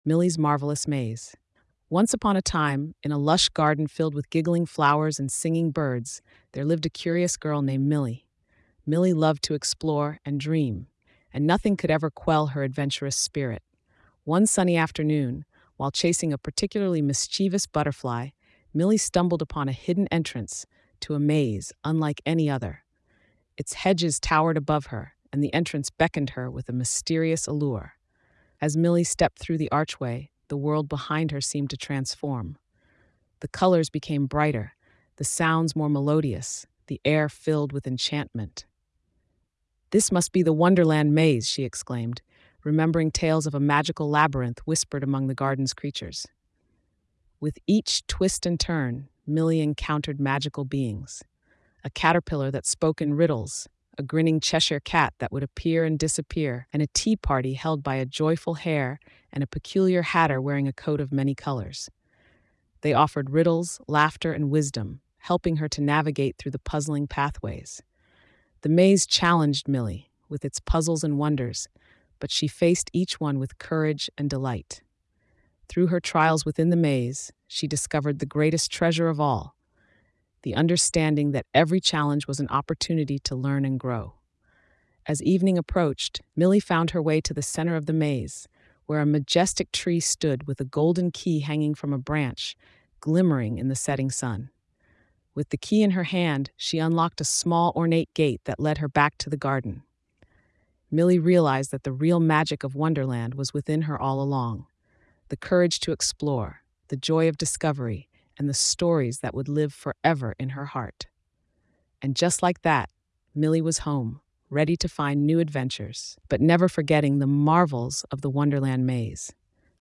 Millie's Marvelous Maze. Once upon a time, in a lush garden filled with giggling flowers and singing birds, there lived a curious girl named Millie. Millie loved to explore and dream, and nothing could ever quell her adventurous spirit. One sunny afternoon, while chasing a particularly mischievous butterfly, Millie stumbled upon a hidden entrance to a maze unlike any other. Its hedges towered above her, and the entrance beckoned her with a mysterious allure. As Millie stepped through the archway, the world behind her seemed to transform. The colors became brighter, the sounds more melodious, the air filled with enchantment. "This must be the Wonderland Maze," she exclaimed, remembering tales of a magical labyrinth whispered among the garden's creatures. With each twist and turn, Millie encountered magical beings. A caterpillar that spoke in riddles, a grinning Cheshire cat that would appear and disappear, and a tea party held by a joyful hare and a peculiar hatter wearing a coat of many colors. They offered riddles, laughter, and wisdom, helping her to navigate through the puzzling pathways. The maze challenged Millie, with its puzzles and wonders, but she faced each one with courage and delight. Through her trials within the maze, she discovered the greatest treasure of all, the understanding that every challenge was an opportunity to learn and grow. As evening approached, Millie found her way to the center of the maze, where a majestic tree stood with a golden key hanging from a branch, glimmering in the setting sun. With the key in her hand, she unlocked a small, ornate gate that led her back to the garden. Millie realized that the real magic of Wonderland was within her all along: the courage to explore, the joy of discovery, and the stories that would live forever in her heart. And just like that, Millie was home, ready to find new adventures, but never forgetting the marvels of the Wonderland Maze.